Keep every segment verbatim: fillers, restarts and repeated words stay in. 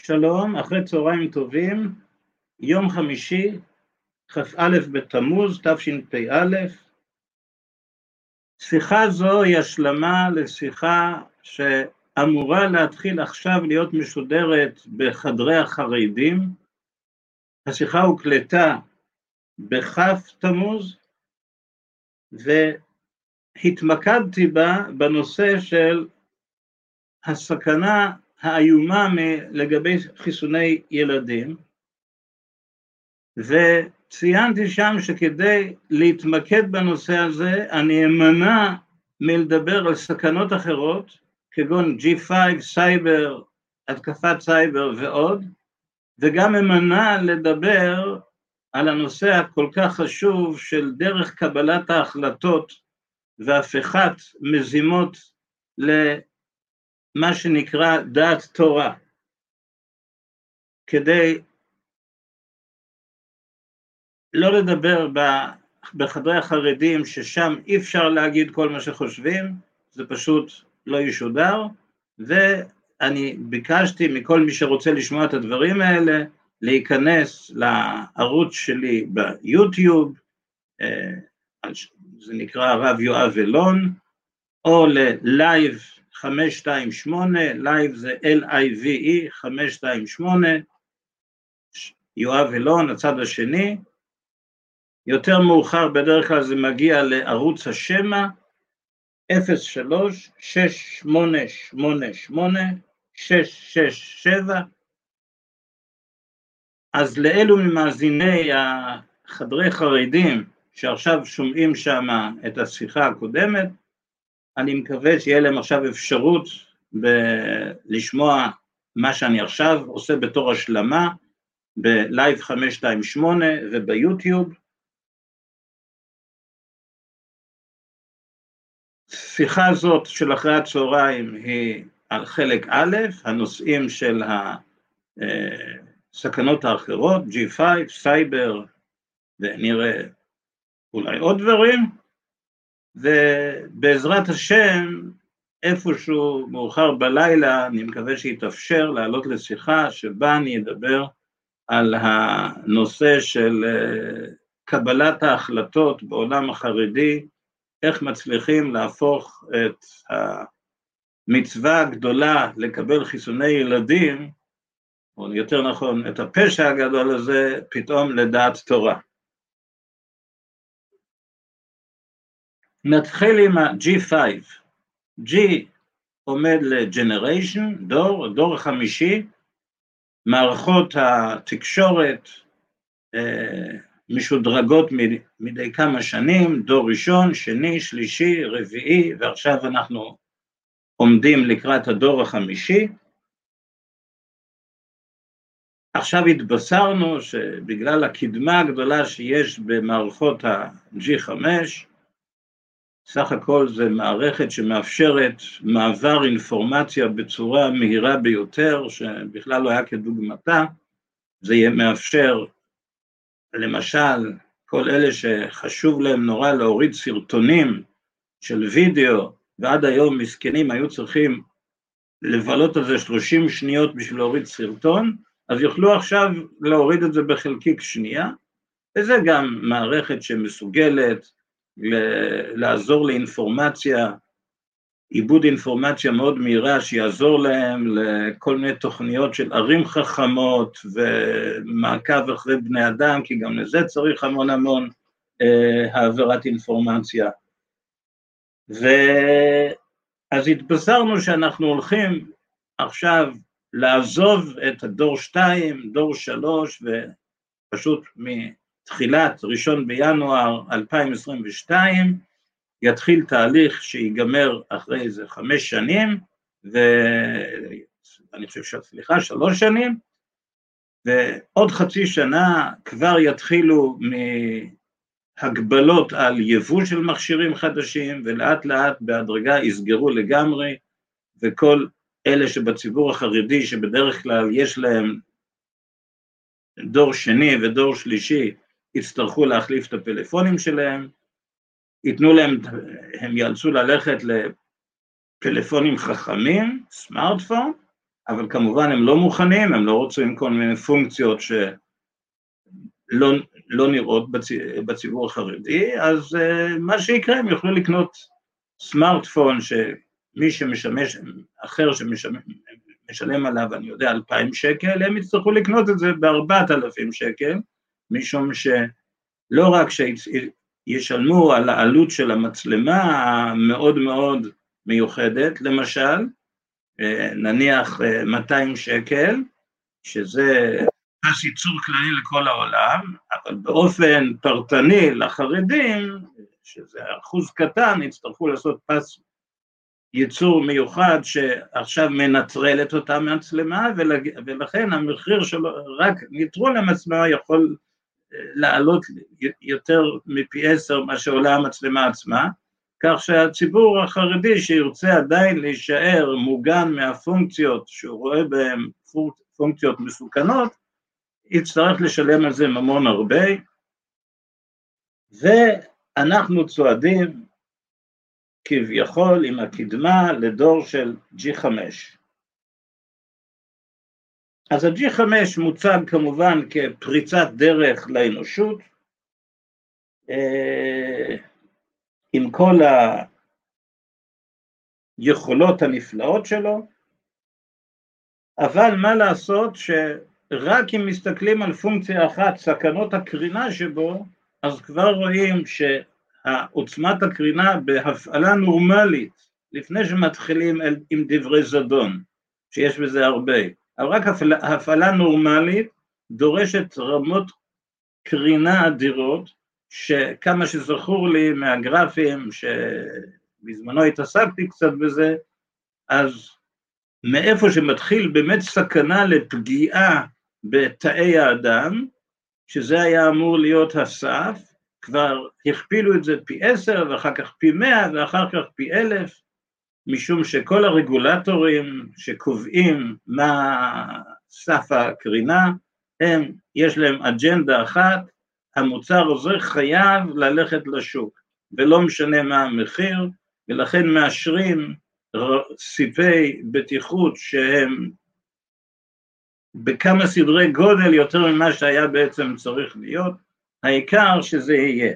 שלום, אחרי צהריים טובים, יום חמישי, כ"א בתמוז, תשפ"א. שיחה זו היא השלמה לשיחה שאמורה להתחיל עכשיו להיות משודרת בחדרי החרדים. השיחה הוקלטה בכ"ף תמוז, והתמקדתי בה בנושא של הסכנה האיומה לגבי חיסוני ילדים, וציינתי שם שכדי להתמקד בנושא הזה אני אמנע מלדבר על סכנות אחרות כגון ג'י פייב, סייבר, התקפת סייבר ועוד, וגם אמנע לדבר על הנושא הכל כך חשוב של דרך קבלת ההחלטות והפיכת מזימות למה שנקרא דעת תורה, כדי לא לדבר בחדרי החרדים ששם אי אפשר להגיד כל מה שחושבים, זה פשוט לא ישודר, ואני ביקשתי מכל מי שרוצה לשמוע את הדברים האלה, להיכנס לערוץ שלי ביוטיוב, זה נקרא הרב יואב אלון, או ללייב חמש שתיים שמונה, לייב זה אל איי וי אי חמש שתיים שמונה, יואב אלון, הצד השני. יותר מאוחר בדרך כלל זה מגיע לערוץ השמע, אפס שלוש שש שמונה שמונה שמונה שש שש שבע. אז לאלו ממאזיני החדרי חרדים שעכשיו שומעים שם את השיחה הקודמת, אני מקווה שיהיה להם עכשיו אפשרות ב- לשמוע מה שאני עכשיו עושה בתור השלמה בלייב חמש שתיים שמונה וביוטיוב. שיחה זאת של אחרי הצהריים היא על חלק א', הנושאים של הסכנות האחרות, ג'י פייב, סייבר, ונראה אולי עוד דברים, ובעזרת השם, איפשהו מאוחר בלילה, אני מקווה שיתאפשר לעלות לשיחה שבה אני אדבר על הנושא של קבלת ההחלטות בעולם החרדי, איך מצליחים להפוך את המצווה הגדולה לקבל חיסוני ילדים, או יותר נכון את הפשע הגדול הזה, פתאום לדעת תורה. נתחיל עם ה-ג'י פייב. G עומד ל-Generation, דור, דור החמישי, מערכות התקשורת אה, משודרגות מדי כמה שנים, דור ראשון, שני, שלישי, רביעי, ועכשיו אנחנו עומדים לקראת הדור החמישי. עכשיו התבשרנו שבגלל הקדמה הגדולה שיש במערכות ה-ג'י חמש, סך הכל זה מערכת שמאפשרת מעבר אינפורמציה בצורה מהירה ביותר, שבכלל לא היה כדוגמתה. זה מאפשר, למשל, כל אלה שחשוב להם נורא להוריד סרטונים של וידאו, ועד היום מסכנים היו צריכים לבלות על זה שלושים שניות בשביל להוריד סרטון, אז יוכלו עכשיו להוריד את זה בחלקיק שנייה, וזה גם מערכת שמסוגלת לעזור לאינפורמציה, עיבוד אינפורמציה מאוד מהירה, שיעזור להם לכל מיני תוכניות של ערים חכמות, ומעקב אחרי בני אדם, כי גם לזה צריך המון המון אה, העברת אינפורמציה. ואז התבשרנו שאנחנו הולכים עכשיו לעזוב את הדור שתיים, דור שלוש, ופשוט מתחילת ראשון בינואר אלפיים עשרים ושתיים, יתחיל תהליך שיגמר אחרי איזה חמש שנים, ואני חושב שסליחה, שלוש שנים, ועוד חצי שנה כבר יתחילו מהגבלות על יבוא של מכשירים חדשים, ולאט לאט בהדרגה יסגרו לגמרי, וכל אלה שבציבור החרדי שבדרך כלל יש להם דור שני ודור שלישי, יצטרכו להחליף את הפלאפונים שלהם, ייתנו להם, הם יאלצו ללכת לפלאפונים חכמים, סמארטפון, אבל כמובן הם לא מוכנים, הם לא רוצים כל מיני פונקציות שלא לא נראות בציבור החרדי, אז מה שיקרה, הם יוכלו לקנות סמארטפון שמי שמשמש, אחר שמשלם עליו, אני יודע, אלפיים שקל, הם יצטרכו לקנות את זה בארבעת אלפים שקל, משום שלא רק שישלמו על העלות של המצלמה המאוד מאוד מיוחדת, למשל, נניח מאתיים שקל, שזה פס ייצור כללי לכל העולם, אבל באופן פרטני לחרדים, שזה אחוז קטן, יצטרכו לעשות פס ייצור מיוחד שעכשיו מנטרל את אותה מצלמה, ולכן המחיר שלו, רק נטרול המצלמה יכול לעלות יותר מפי עשר מה שעולה המצלמה עצמה, כך שהציבור החרדי שירצה עדיין להישאר מוגן מהפונקציות שהוא רואה בהן פונקציות מסוכנות, יצטרך לשלם על זה ממון הרבה, ואנחנו צועדים כביכול עם הקדמה לדור של ג'י חמש. אז ה-ג'י חמש מוצג כמובן כפריצת דרך לאנושות, עם כל היכולות הנפלאות שלו, אבל מה לעשות שרק אם מסתכלים על פונקציה אחת, סכנות הקרינה שבו, אז כבר רואים שהעוצמת הקרינה בהפעלה נורמלית, לפני שמתחילים עם דברי זדון, שיש בזה הרבה, אבל רק הפעלה נורמלית דורשת רמות קרינה אדירות, שכמה שזכור לי מהגרפים שבזמנו התעסקתי קצת בזה, אז מאיפה שמתחיל באמת סכנה לפגיעה בתאי האדם, שזה היה אמור להיות הסף, כבר הכפילו את זה פי עשר, ואחר כך פי מאה, ואחר כך פי אלף, משום שכל הרגולטורים שקובעים מה סף הקרינה, הם, יש להם אג'נדה אחת, המוצר הזה חייב ללכת לשוק, ולא משנה מה המחיר, ולכן מאשרים סיפי בטיחות שהם בכמה סדרי גודל יותר ממה שהיה בעצם צריך להיות, העיקר שזה יהיה.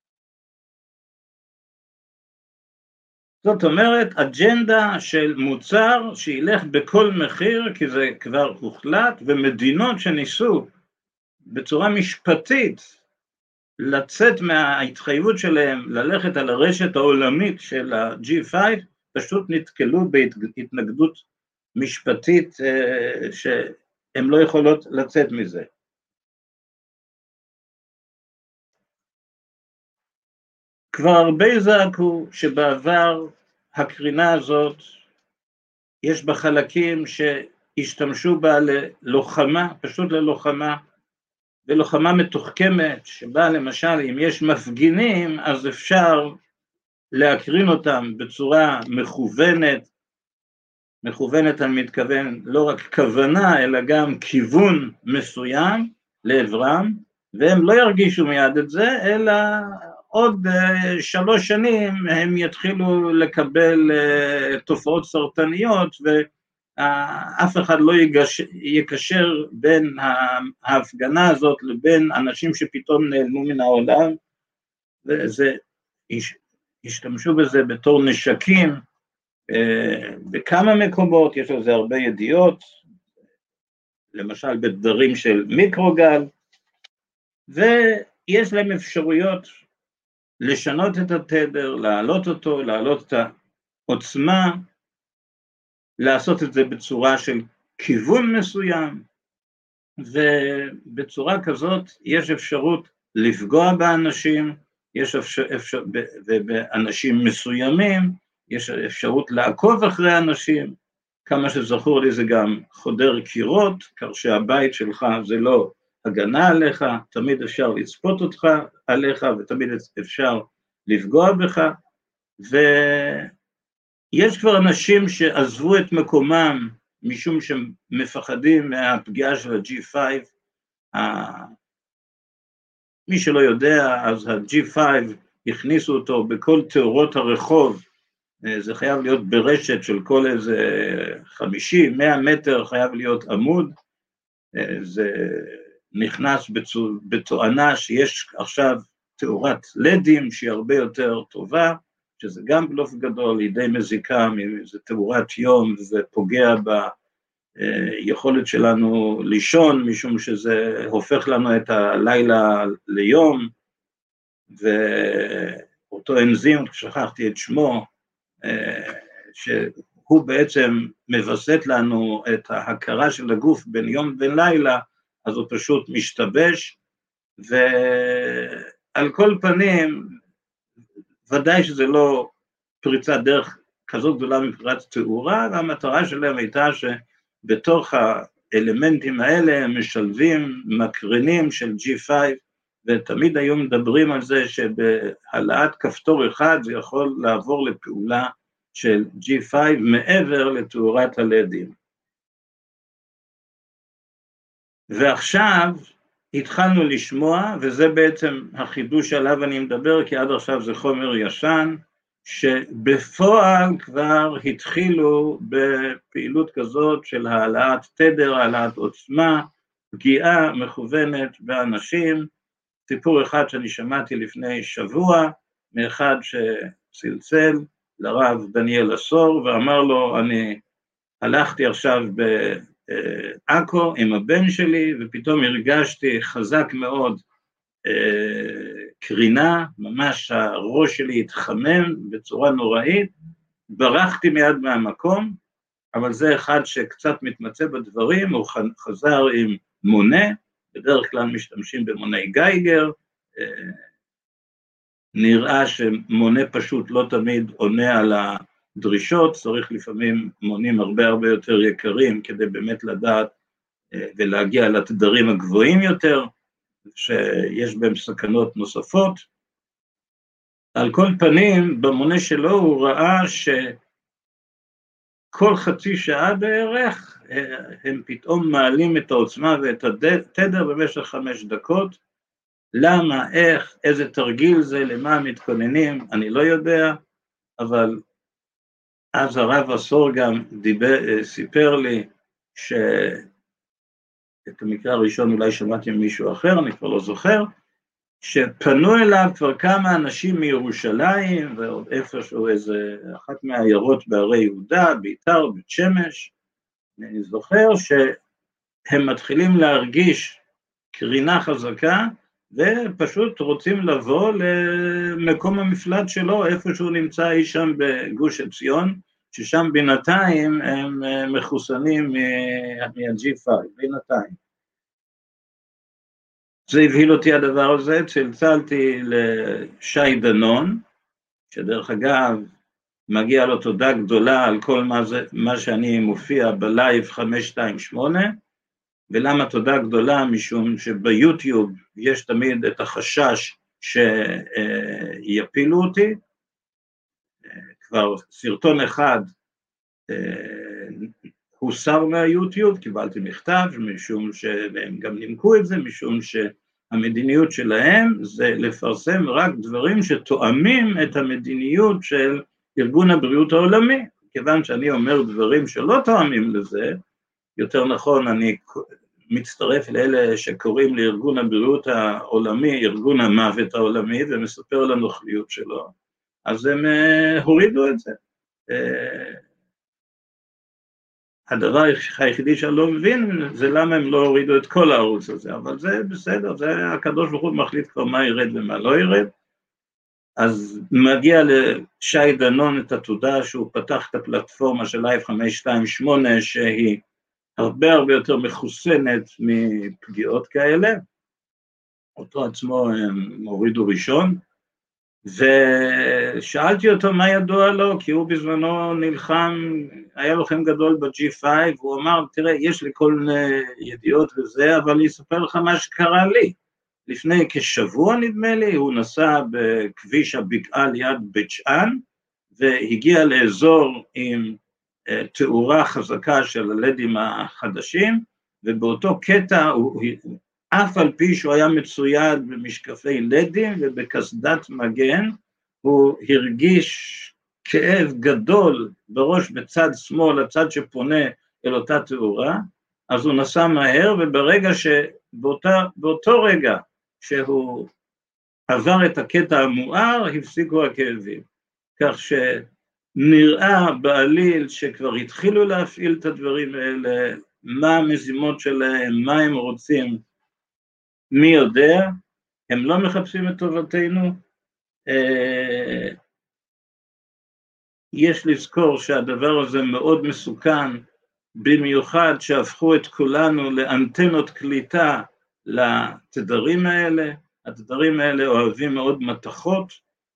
זאת אומרת, אג'נדה של מוצר שילך בכל מחיר, כי זה כבר הוחלט, ומדינות שניסו בצורה משפטית לצאת מההתחייבות שלהם ללכת על הרשת העולמית של ה-ג'י פייב, פשוט נתקלו בהתנגדות משפטית שהן לא יכולות לצאת מזה. כבר הרבה זעקו שבעבר הקרינה הזאת, יש בה חלקים שהשתמשו בה ללוחמה, פשוט ללוחמה, ולוחמה מתוחכמת, שבה למשל אם יש מפגינים, אז אפשר להקרין אותם בצורה מכוונת, מכוונת אני מתכוון לא רק כוונה, אלא גם כיוון מסוים לעברם, והם לא ירגישו מיד את זה, אלא עוד שלוש שנים הם יתחילו לקבל תופעות סרטניות, ואף אחד לא יקשר בין ההפגנה הזאת לבין אנשים שפתאום נעלמו מן העולם, וזה, השתמשו בזה בתור נשקים, בכמה מקומות, יש לזה הרבה ידיעות, למשל בדברים של מיקרוגל, ויש להם אפשרויות לשנות את התדר, להעלות אותו, להעלות את העוצמה, לעשות את זה בצורה של כיוון מסוים, ובצורה כזאת יש אפשרות לפגוע באנשים, יש אפשר, ובאנשים מסוימים, יש אפשרות לעקוב אחרי אנשים, כמה שזכור לי זה גם חודר קירות, כך שהבית שלך זה לא הגנה עליך, תמיד אפשר לצפות אותך עליך, ותמיד אפשר לפגוע בך, ויש כבר אנשים שעזבו את מקומם, משום שמפחדים מהפגיעה של ה-ג'י פייב, מי שלא יודע, אז ה-ג'י פייב הכניסו אותו בכל תאורות הרחוב, זה חייב להיות ברשת של כל איזה חמישים, מאה מטר, חייב להיות עמוד, זה נכנס בתואנה שיש עכשיו תאורת לדים שהיא הרבה יותר טובה, שזה גם בלוף גדול, היא די מזיקה, זה תאורת יום, וזה פוגע ביכולת שלנו לישון, משום שזה הופך לנו את הלילה ליום, ואותו אנזים, שכחתי את שמו, שהוא בעצם מבסט לנו את ההכרה של הגוף בין יום ובין לילה, אז הוא פשוט משתבש, ועל כל פנים, ודאי שזה לא פריצת דרך כזאת גדולה מבחינת תאורה, והמטרה שלהם הייתה שבתוך האלמנטים האלה הם משלבים מקרנים של ג'י פייב, ותמיד היו מדברים על זה שבהעלאת כפתור אחד זה יכול לעבור לפעולה של ג'י פייב מעבר לתאורת הלדים. ועכשיו התחלנו לשמוע, וזה בעצם החידוש עליו אני מדבר, כי עד עכשיו זה חומר ישן, שבפועל כבר התחילו בפעילות כזאת של העלאת תדר, העלאת עוצמה, פגיעה מכוונת באנשים. סיפור אחד שאני שמעתי לפני שבוע, מאחד שצלצל לרב דניאל אסור, ואמר לו, אני הלכתי עכשיו בעכו עם הבן שלי, ופתאום הרגשתי חזק מאוד אה, קרינה, ממש הראש שלי התחמם בצורה נוראית, ברחתי מיד מהמקום, אבל זה אחד שקצת מתמצא בדברים, הוא חזר עם מונה, בדרך כלל משתמשים במוני גייגר, אה, נראה שמונה פשוט לא תמיד עונה על הדרישות, צריך לפעמים מונים הרבה הרבה יותר יקרים, כדי באמת לדעת אה, ולהגיע לתדרים הגבוהים יותר, שיש בהם סכנות נוספות. על כל פנים, במונה שלו הוא ראה שכל חצי שעה בערך, הם פתאום מעלים את העוצמה ואת התדר במשך חמש דקות. למה, איך, איזה תרגיל זה, למה מתכוננים, אני לא יודע, אבל אז הרב אסור גם דיבר, סיפר לי ש... את המקרה הראשון אולי שמעתי ממישהו אחר, אני כבר לא זוכר, שפנו אליו כבר כמה אנשים מירושלים, ועוד איפשהו איזה אחת מהעיירות בערי יהודה, ביתר, בית שמש, אני זוכר שהם מתחילים להרגיש קרינה חזקה, ופשוט רוצים לבוא למקום המפלט שלו, איפה שהוא נמצא אי שם בגוש עציון, ששם בינתיים הם מחוסנים מה-ג'י פייב, בינתיים. זה הבהיל אותי הדבר הזה, צלצלתי לשי דנון, שדרך אגב מגיע לו תודה גדולה על כל מה, זה, מה שאני מופיע בלייב חמש שתיים שמונה, ולמה תודה גדולה? משום שביוטיוב יש תמיד את החשש שיפילו אותי, כבר סרטון אחד הוסר מהיוטיוב, קיבלתי מכתב, משום שהם גם נימקו את זה, משום שהמדיניות שלהם זה לפרסם רק דברים שתואמים את המדיניות של ארגון הבריאות העולמי, כיוון שאני אומר דברים שלא תואמים לזה, יותר נכון אני מצטרף לאלה שקוראים לארגון הבריאות העולמי, ארגון המוות העולמי, ומספר על הנוכליות שלו, אז הם הורידו את זה. הדבר היחידי שאני לא מבין זה למה הם לא הורידו את כל הערוץ הזה, אבל זה בסדר, זה הקדוש ברוך הוא מחליט כבר מה ירד ומה לא ירד. אז מגיע לשי דנון את התודה שהוא פתח את הפלטפורמה של לייב חמש שתיים שמונה, שהיא הרבה הרבה יותר מחוסנת מפגיעות כאלה, אותו עצמו הם הורידו ראשון, ושאלתי אותו מה ידוע לו, כי הוא בזמנו נלחם, היה לוחם גדול ב-ג'י פייב, הוא אמר, תראה, יש לי כל מיני ידיעות וזה, אבל אני אספר לך מה שקרה לי. לפני כשבוע נדמה לי, הוא נסע בכביש הבקעה ליד בית שאן, והגיע לאזור עם תאורה חזקה של הלדים החדשים, ובאותו קטע הוא... אף על פי שהוא היה מצויד במשקפי לדים ובקסדת מגן, הוא הרגיש כאב גדול בראש בצד שמאל, הצד שפונה אל אותה תאורה, אז הוא נסע מהר, וברגע שבאותה, באותו רגע שהוא עבר את הקטע המואר, הפסיקו הכאבים. כך שנראה בעליל שכבר התחילו להפעיל את הדברים האלה, מה המזימות שלהם, מה הם רוצים, מי יודע, הם לא מחפשים את טובתנו. יש לזכור שהדבר הזה מאוד מסוכן, במיוחד שהפכו את כולנו לאנטנות קליטה לתדרים האלה. התדרים האלה אוהבים מאוד מתכות,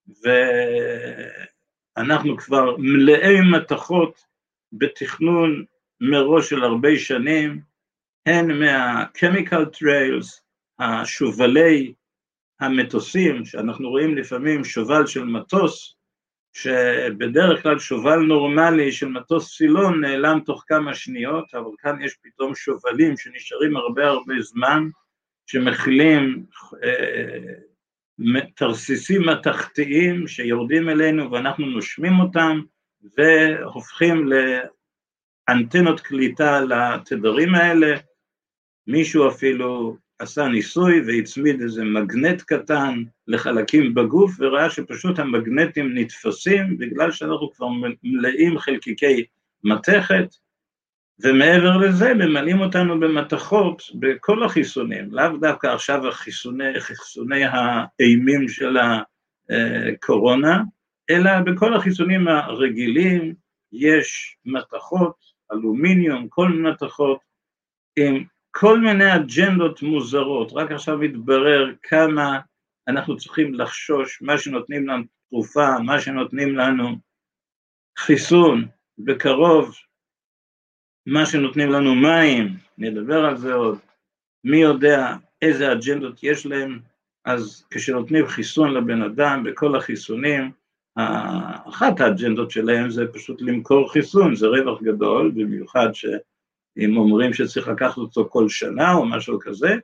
ואנחנו כבר מלאי מתכות בתכנון מראש של הרבה שנים, הן מה-chemical trails, השובלי המטוסים, שאנחנו רואים לפעמים שובל של מטוס, שבדרך כלל שובל נורמלי של מטוס סילון נעלם תוך כמה שניות, אבל כאן יש פתאום שובלים שנשארים הרבה הרבה זמן, שמכילים אה, תרסיסים מתכתיים שיורדים אלינו ואנחנו נושמים אותם, והופכים לאנטנות קליטה לתדרים האלה. מישהו אפילו עשה ניסוי והצמיד איזה מגנט קטן לחלקים בגוף, וראה שפשוט המגנטים נתפסים, בגלל שאנחנו כבר מלאים חלקיקי מתכת, ומעבר לזה ממלאים אותנו במתכות בכל החיסונים, לאו דווקא עכשיו החיסוני, חיסוני האימים של הקורונה, אלא בכל החיסונים הרגילים יש מתכות, אלומיניום, כל מיני מתכות, עם כל מיני אג'נדות מוזרות. רק עכשיו מתברר כמה אנחנו צריכים לחשוש, מה שנותנים לנו תרופה, מה שנותנים לנו חיסון, בקרוב, מה שנותנים לנו מים, נדבר על זה עוד, מי יודע איזה אג'נדות יש להם. אז כשנותנים חיסון לבן אדם, בכל החיסונים, אחת האג'נדות שלהם זה פשוט למכור חיסון, זה רווח גדול, במיוחד שאם אומרים שצריך לקחת אותו כל שנה או משהו כזה,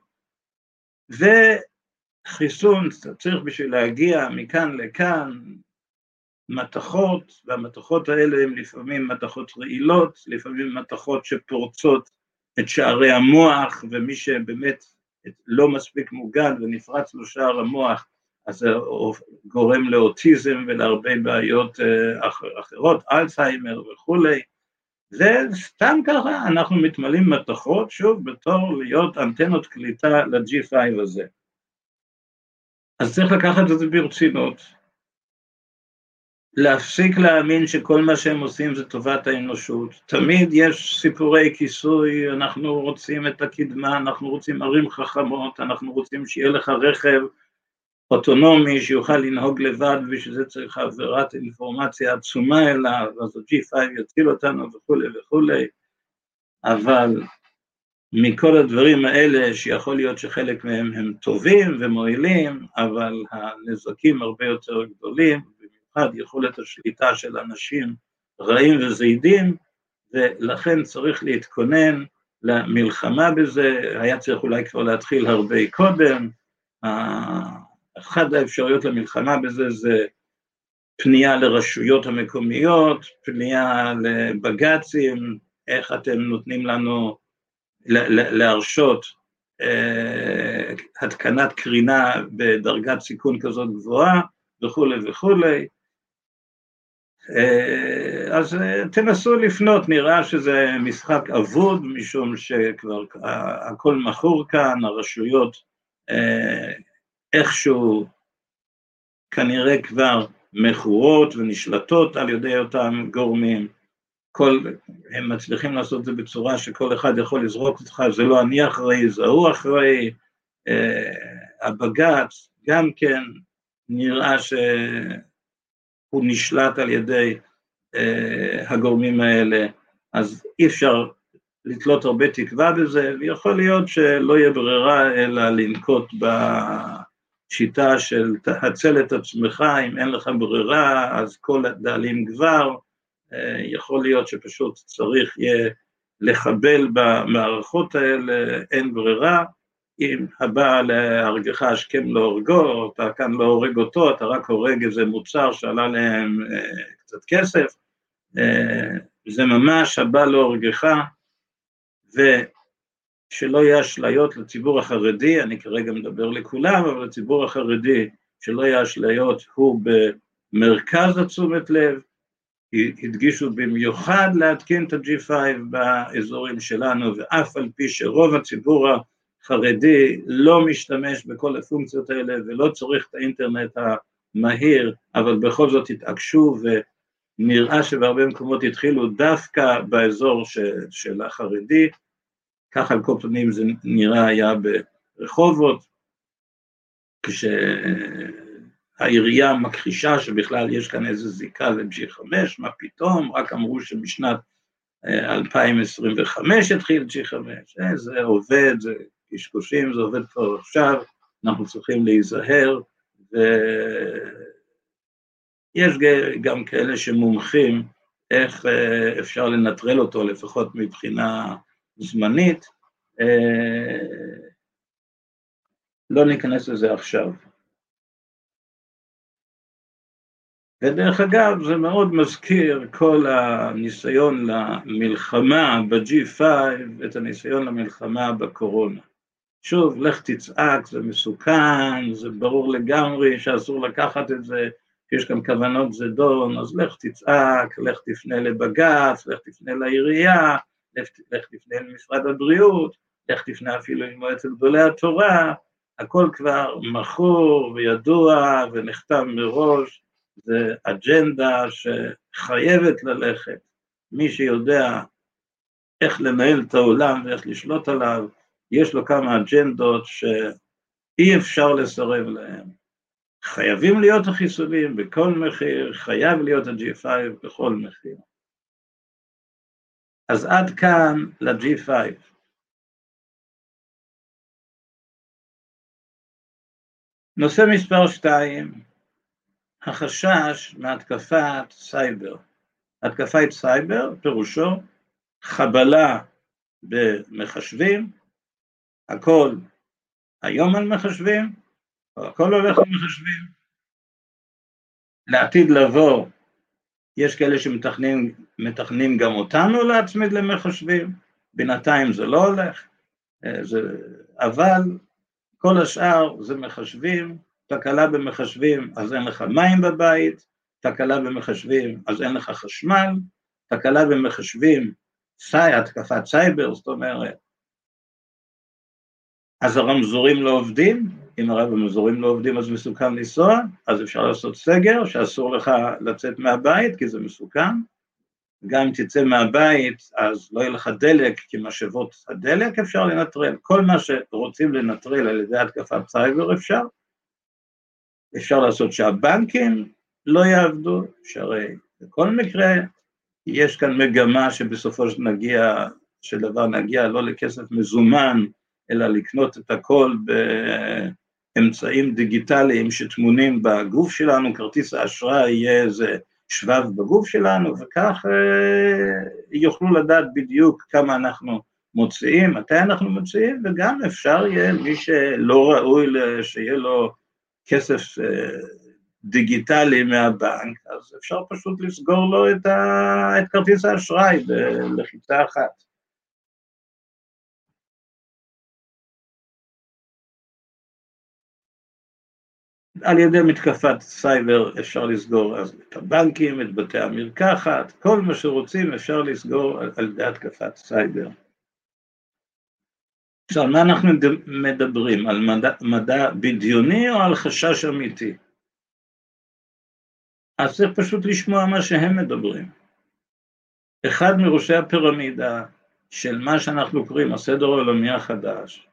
וחיסון צריך בשביל להגיע מכאן לכאן, מתכות, והמתכות האלה הם לפעמים מתכות רעילות, לפעמים מתכות שפורצות את שערי המוח, ומי שבאמת לא מספיק מוגן ונפרץ לו שער המוח, אז זה גורם לאוטיזם ולהרבה בעיות אחרות, אלצהיימר וכולי. זה סתם ככה, אנחנו מתמלאים מתכות, שוב, בתור להיות אנטנות קליטה ל-ג'י פייב הזה. אז צריך לקחת את זה ברצינות, להפסיק להאמין שכל מה שהם עושים זה טובת האנושות. תמיד יש סיפורי כיסוי, אנחנו רוצים את הקדמה, אנחנו רוצים ערים חכמות, אנחנו רוצים שיהיה לך רכב אוטונומי שיוכל לנהוג לבד, ושזה צריך העברת אינפורמציה עצומה אליו, אז ה-ג'י פייב יציל אותנו וכו' וכו'. אבל מכל הדברים האלה, שיכול להיות שחלק מהם הם טובים ומועילים, אבל הנזקים הרבה יותר גדולים, במיוחד יכולת השליטה של אנשים רעים וזידים, ולכן צריך להתכונן למלחמה בזה. היה צריך אולי כבר להתחיל הרבה קודם. אחת האפשרויות למלחמה בזה זה פנייה לרשויות המקומיות, פנייה לבג"צים, איך אתם נותנים לנו להרשות אה, התקנת קרינה בדרגת סיכון כזאת גבוהה, וכו' וכו'. אה, אז תנסו לפנות, נראה שזה משחק אבוד, משום שכבר הכל מכור כאן, הרשויות אה, איכשהו כנראה כבר מכורות ונשלטות על ידי אותם גורמים, כל, הם מצליחים לעשות את זה בצורה שכל אחד יכול לזרוק אותך, זה לא אני אחראי, זה הוא אחראי. אה, הבג"ץ גם כן נראה שהוא נשלט על ידי אה, הגורמים האלה, אז אי אפשר לתלות הרבה תקווה בזה, ויכול להיות שלא יהיה ברירה אלא לנקוט בשיטה של תהצל את עצמך, אם אין לך ברירה אז כל דאלים גבר. יכול להיות שפשוט צריך יהיה לחבל במערכות האלה, אין ברירה, אם הבא להרגך השכם לא הורגו, אתה כאן לא הורג אותו, אתה רק הורג איזה מוצר שעלה להם אה, קצת כסף, אה, זה ממש הבא לא הורגך, ושלא יהיה אשליות לציבור החרדי, אני כרגע מדבר לכולם, אבל לציבור החרדי, שלא יהיה אשליות, הוא במרכז התשומת לב, הדגישו במיוחד להתקין את ה-ג'י פייב באזורים שלנו, ואף על פי שרוב הציבור החרדי לא משתמש בכל הפונקציות האלה, ולא צריך את האינטרנט המהיר, אבל בכל זאת התעקשו, ונראה שבהרבה מקומות התחילו דווקא באזור של, של החרדי, כך על כל פנים זה נראה היה ברחובות, כש... העירייה מכחישה שבכלל יש כאן איזו זיקה ל-ג'י חמש, מה פתאום, רק אמרו שמשנת אלפיים עשרים וחמש התחיל ג'י חמש, זה עובד, זה קשקושים, זה עובד כבר עכשיו, אנחנו צריכים להיזהר, ויש גם כאלה שמומחים איך אפשר לנטרל אותו, לפחות מבחינה זמנית, לא ניכנס לזה עכשיו. ודרך אגב, זה מאוד מזכיר כל הניסיון למלחמה ב-ג'י פייב, את הניסיון למלחמה בקורונה. שוב, לך תצעק, זה מסוכן, זה ברור לגמרי שאסור לקחת את זה, יש כאן כוונות זדון, אז לך תצעק, לך תפנה לבג"ץ, לך תפנה לעירייה, לך, לך תפנה למשרד הבריאות, לך תפנה אפילו למועצת גדולי התורה, הכל כבר מכור וידוע ונחתם מראש, זה אג'נדה שחייבת ללכת, מי שיודע איך לנהל את העולם ואיך לשלוט עליו, יש לו כמה אג'נדות שאי אפשר לסרב להם. חייבים להיות החיסונים בכל מחיר, חייב להיות ה-ג'י פייב בכל מחיר. אז עד כאן ל-ג'י פייב. נושא מספר שתיים, החשש מהתקפת סייבר. התקפת סייבר פירושו חבלה במחשבים, הכל היום על מחשבים, הכל הולך על מחשבים. לעתיד לבוא, יש כאלה שמתכננים מתכננים גם אותנו להצמיד למחשבים, בינתיים זה לא הולך, זה, אבל כל השאר זה מחשבים, תקלה במחשבים, אז אין לך מים בבית, תקלה במחשבים, אז אין לך חשמל, תקלה במחשבים, סי, התקפת סייבר, זאת אומרת, אז הרמזורים לא עובדים, אם הרמזורים לא עובדים אז מסוכן לנסוע, אז אפשר לעשות סגר, שאסור לך לצאת מהבית, כי זה מסוכן, גם אם תצא מהבית, אז לא יהיה לך דלק, כי משאבות הדלק אפשר לנטרל, כל מה שרוצים לנטרל על ידי התקפת סייבר אפשר, אפשר לעשות שהבנקים לא יעבדו, שהרי בכל מקרה יש כאן מגמה שבסופו של נגיע, של דבר נגיע לא לכסף מזומן, אלא לקנות את הכל באמצעים דיגיטליים שתמונים בגוף שלנו, כרטיס האשראי יהיה איזה שבב בגוף שלנו, וכך יוכלו לדעת בדיוק כמה אנחנו מוציאים, מתי אנחנו מוציאים, וגם אפשר יהיה מי שלא ראוי שיהיה לו כסף דיגיטלי מהבנק, אז אפשר פשוט לסגור לו את, ה... את כרטיס האשראי בלחיצה אחת. על ידי מתקפת סייבר אפשר לסגור אז את הבנקים, את בתי המרקחת, כל מה שרוצים אפשר לסגור על ידי התקפת סייבר. עכשיו, מה אנחנו מדברים? על מדע, מדע בדיוני או על חשש אמיתי? אז צריך פשוט לשמוע מה שהם מדברים. אחד מראשי הפירמידה של מה שאנחנו קוראים הסדר העולמי החדש,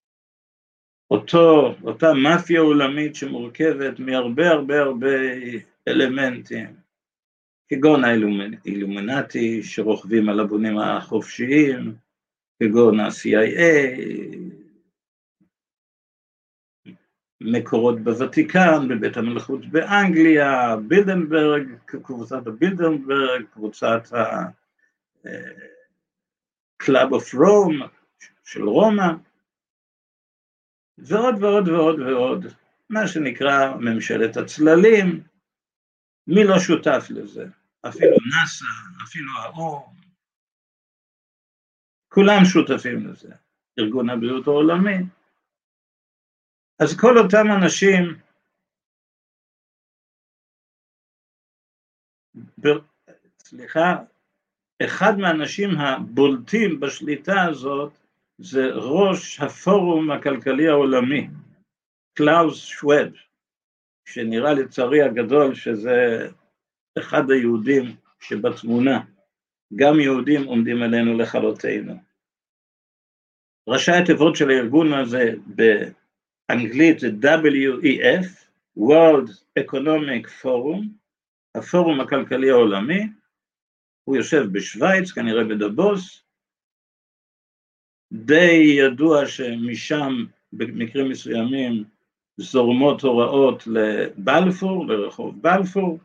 אותו, אותה מאפיה עולמית שמורכבת מהרבה הרבה הרבה אלמנטים, כגון האילומינטי שרוכבים על הבונים החופשיים, כגון ה-סי איי איי, מקורות בוותיקן, בבית המלכות באנגליה, בילדנברג, קבוצת הבילדנברג, קבוצת ה-Club of Rome של רומא, ועוד ועוד ועוד ועוד, מה שנקרא ממשלת הצללים. מי לא שותף לזה? אפילו נאסא, אפילו האו"ם, כולם שותפים לזה, ארגון הבריאות העולמי. אז כל אותם אנשים, ב... סליחה, אחד מהאנשים הבולטים בשליטה הזאת, זה ראש הפורום הכלכלי העולמי, קלאוס שוואב, שנראה לצערי הגדול שזה אחד היהודים שבתמונה, גם יהודים עומדים עלינו לכלותנו. ראשי התיבות של הארגון הזה באנגלית זה דאבליו אי אף, World Economic Forum, הפורום הכלכלי העולמי, הוא יושב בשוויץ, כנראה בדבוס, די ידוע שמשם במקרים מסוימים זורמות הוראות לבלפור, לרחוב בלפור,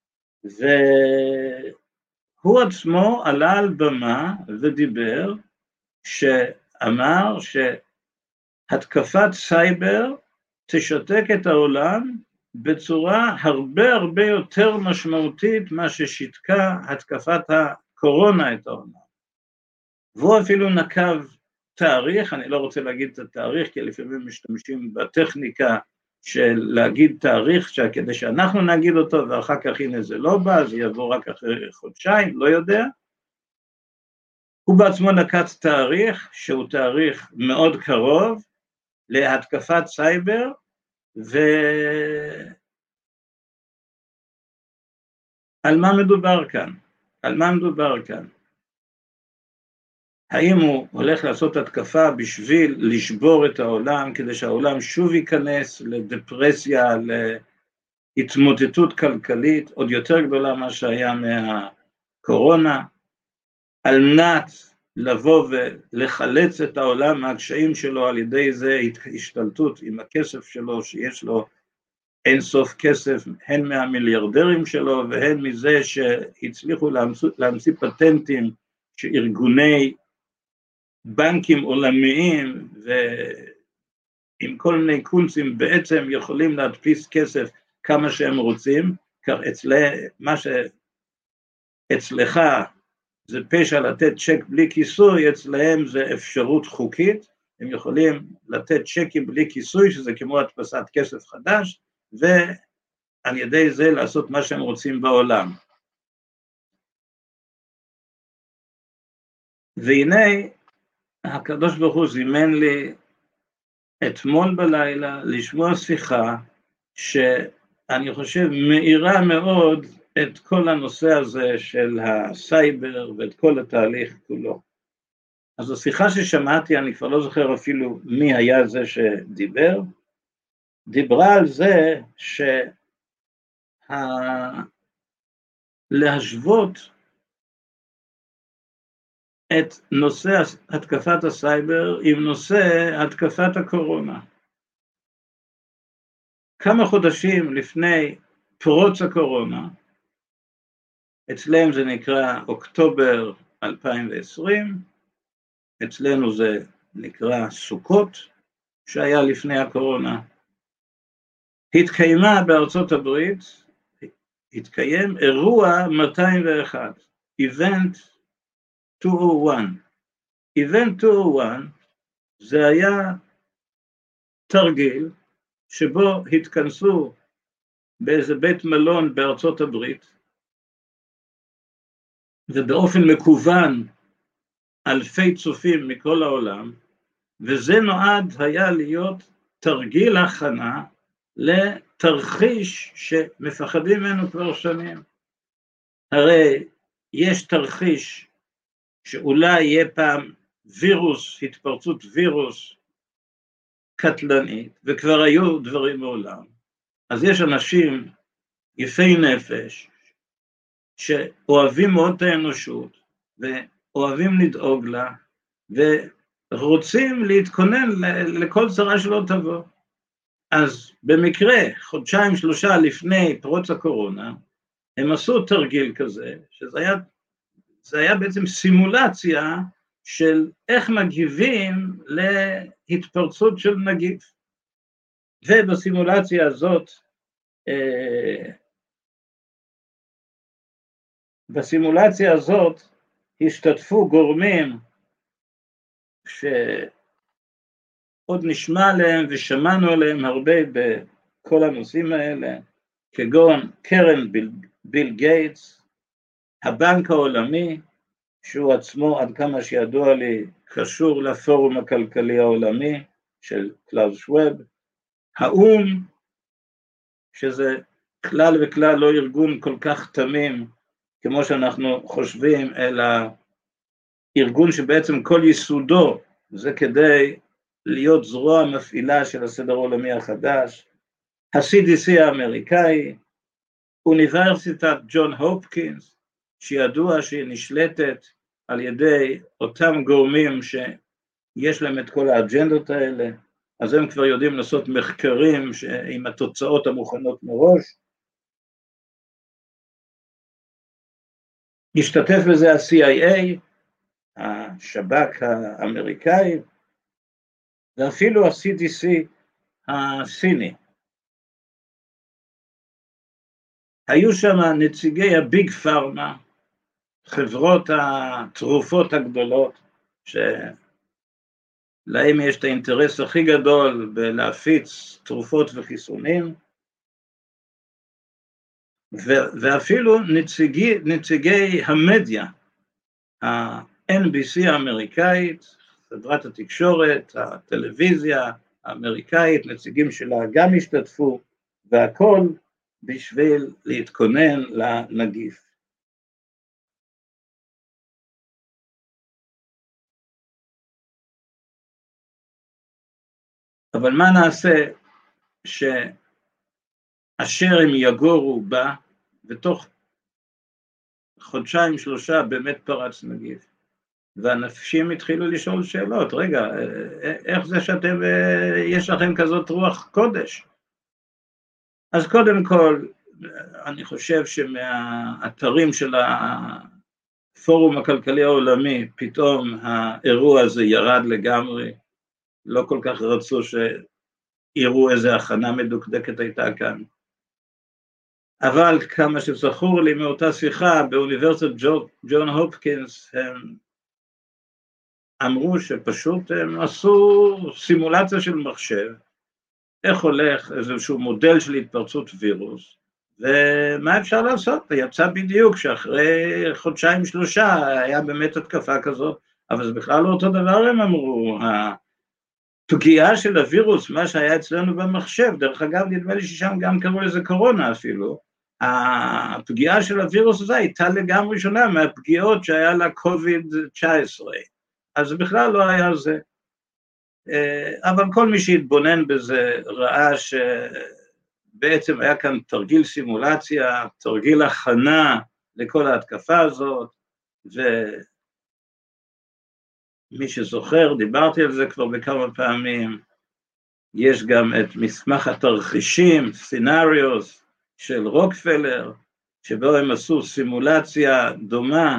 והוא עצמו עלה על במה ודיבר, שאמר שהתקפת סייבר תשתק את העולם בצורה הרבה הרבה יותר משמעותית מה ששיתקה התקפת הקורונה את העולם. והוא אפילו נקב תאריך, אני לא רוצה להגיד את התאריך, כי לפעמים משתמשים בטכניקה של להגיד תאריך, כדי שאנחנו נגיד אותו, ואחר כך הנה זה לא בא, זה יבוא רק אחרי חודשיים, לא יודע. הוא בעצמו נקט תאריך, שהוא תאריך מאוד קרוב, להתקפת סייבר, ועל מה מדובר כאן? על מה מדובר כאן? האם הוא הולך לעשות התקפה בשביל לשבור את העולם, כדי שהעולם שוב ייכנס לדפרסיה, להתמוטטות כלכלית, עוד יותר גדולה מה שהיה מהקורונה, על מנת לבוא ולחלץ את העולם מהקשיים שלו, על ידי זה השתלטות עם הכסף שלו, שיש לו אין סוף כסף, הן מהמיליארדרים שלו, והן מזה שהצליחו להמציא, להמציא פטנטים שארגוני בנקים עולמיים ועם כל מיני קונצים בעצם יכולים להדפיס כסף כמה שהם רוצים, כך אצלה, מה שאצלך זה פשע לתת צ'ק בלי כיסוי, אצלהם זה אפשרות חוקית, הם יכולים לתת צ'קים בלי כיסוי, שזה כמו הדפסת כסף חדש, ועל ידי זה לעשות מה שהם רוצים בעולם. והנה, הקדוש ברוך הוא זימן לי אתמול בלילה לשמוע שיחה שאני חושב מאירה מאוד את כל הנושא הזה של הסייבר ואת כל התהליך כולו. אז השיחה ששמעתי, אני כבר לא זוכר אפילו מי היה זה שדיבר, דיברה על זה שלהשוות את נושא התקפת הסייבר עם נושא התקפת הקורונה. כמה חודשים לפני פרוץ הקורונה, אצלם זה נקרא אוקטובר אלפיים ועשרים, אצלנו זה נקרא סוכות, שהיה לפני הקורונה. התקיימה בארצות הברית, התקיים אירוע מאתיים ואחת, איבנט מאתיים ואחת. איבנט מאתיים ואחת זה היה תרגיל שבו התכנסו באיזה בית מלון בארצות הברית, ובאופן מקוון אלפי צופים מכל העולם, וזה נועד היה להיות תרגיל הכנה לתרחיש שמפחדים ממנו כבר שנים. הרי יש תרחיש שאולי יהיה פעם וירוס, התפרצות וירוס קטלנית, וכבר היו דברים מעולם. אז יש אנשים יפי נפש, שאוהבים מאוד את האנושות, ואוהבים לדאוג לה, ורוצים להתכונן לכל צרה שלא תבוא. אז במקרה, חודשיים שלושה לפני פרוץ הקורונה, הם עשו תרגיל כזה, שזה היה, זה היה בעצם סימולציה של איך מגיבים להתפרצות של נגיף. ובסימולציה הזאת, בסימולציה הזאת השתתפו גורמים שעוד נשמע עליהם ושמענו עליהם הרבה בכל הנושאים האלה, כגון קרן ביל, ביל גייטס, הבנק העולמי, שהוא עצמו עד כמה שידוע לי קשור לפורום הכלכלי העולמי של קלאוס שוואב, האום, שזה כלל וכלל לא ארגון כל כך תמים כמו שאנחנו חושבים, אלא ארגון שבעצם כל ייסודו זה כדי להיות זרוע מפעילה של הסדר העולמי החדש, ה-סי די סי האמריקאי, אוניברסיטת ג'ון הופקינס, שידוע שהיא נשלטת על ידי אותם גורמים שיש להם את כל האג'נדות האלה, אז הם כבר יודעים לעשות מחקרים עם התוצאות המוכנות מראש. השתתף בזה ה-סי איי איי, השב"כ האמריקאי, ואפילו ה-סי די סי הסיני. היו שם נציגי הביג פארמה, חברות התרופות הגדולות, שלהם יש את האינטרס הכי גדול בלהפיץ תרופות וחיסונים, ואפילו נציגי, נציגי המדיה, ה-אן בי סי האמריקאית, חברת התקשורת, הטלוויזיה האמריקאית, נציגים שלה גם השתתפו, והכל בשביל להתכונן לנגיף. אבל מה נעשה שאשר הם יגורו בה, ותוך חודשיים שלושה באמת פרץ נגיף, והנפשים התחילו לשאול שאלות, רגע, איך זה שאתם, יש לכם כזאת רוח קודש? אז קודם כל, אני חושב שמהאתרים של הפורום הכלכלי העולמי, פתאום האירוע הזה ירד לגמרי, לא כל כך רצו שיראו איזה הכנה מדוקדקת הייתה כאן. אבל כמה שזכור לי מאותה שיחה באוניברסיטת ג'ון הופקינס, הם אמרו שפשוט הם עשו סימולציה של מחשב, איך הולך איזשהו מודל של התפרצות וירוס, ומה אפשר לעשות? יצא בדיוק שאחרי חודשיים שלושה היה באמת התקפה כזאת, אבל זה בכלל לא אותו דבר הם אמרו, הפגיעה של הווירוס, מה שהיה אצלנו במחשב, דרך אגב נדמה לי ששם גם קראו לזה קורונה אפילו, הפגיעה של הווירוס הזה הייתה לגמרי שונה מהפגיעות שהיה לה קוביד תשע עשרה, אז בכלל לא היה זה. אבל כל מי שהתבונן בזה ראה שבעצם היה כאן תרגיל סימולציה, תרגיל הכנה לכל ההתקפה הזאת, ומי שזוכר, דיברתי על זה כבר בכמה פעמים, יש גם את מסמך התרחישים, סצנריוס של רוקפלר, שבו הם עשו סימולציה דומה,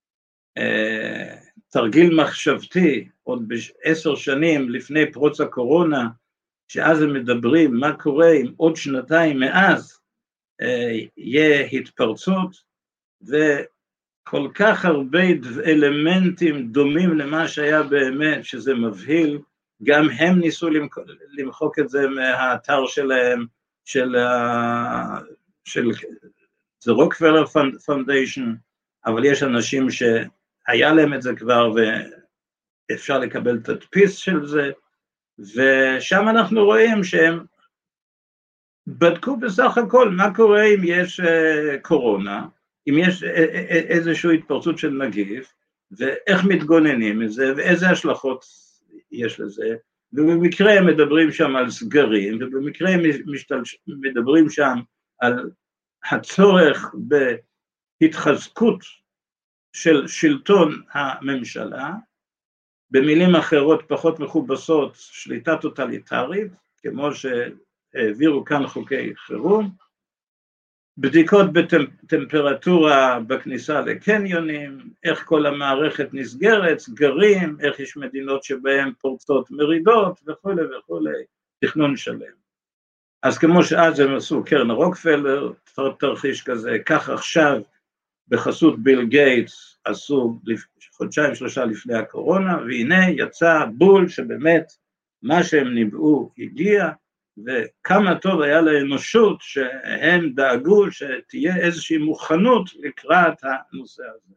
תרגיל מחשבתי, עוד בעשר שנים לפני פרוץ הקורונה, שאז הם מדברים מה קורה אם עוד שנתיים מאז יהיה התפרצות, וכל כך הרבה אלמנטים דומים למה שהיה באמת, שזה מבהיל, גם הם ניסו למחוק את זה מהאתר שלהם, של, של The Rockefeller Foundation, אבל יש אנשים שהיה להם את זה כבר, ואפשר לקבל תדפיס של זה, ושם אנחנו רואים שהם בדקו בסך הכל מה קורה אם יש קורונה, אם יש איזושהי התפרצות של נגיף, ואיך מתגוננים מזה, ואיזה השלכות יש לזה, ובמקרה הם מדברים שם על סגרים, ובמקרה הם מדברים שם על הצורך בהתחזקות של שלטון הממשלה, במילים אחרות פחות מכובסות, שליטה טוטליטרית, כמו שהעבירו כאן חוקי חירום, בדיקות בטמפרטורה בכניסה לקניונים, איך כל המערכת נסגרת, סגרים, איך יש מדינות שבהן פורצות מרידות וכו' וכו', תכנון שלם. אז כמו שאז הם עשו קרן רוקפלר, תרחיש כזה, כך עכשיו בחסות ביל גייטס עשו חודשיים שלושה לפני הקורונה, והנה יצא בול שבאמת מה שהם ניבאו הגיע, וכמה טוב היה לאנושות שהם דאגו שתהיה איזושהי מוכנות לקראת הנושא הזה.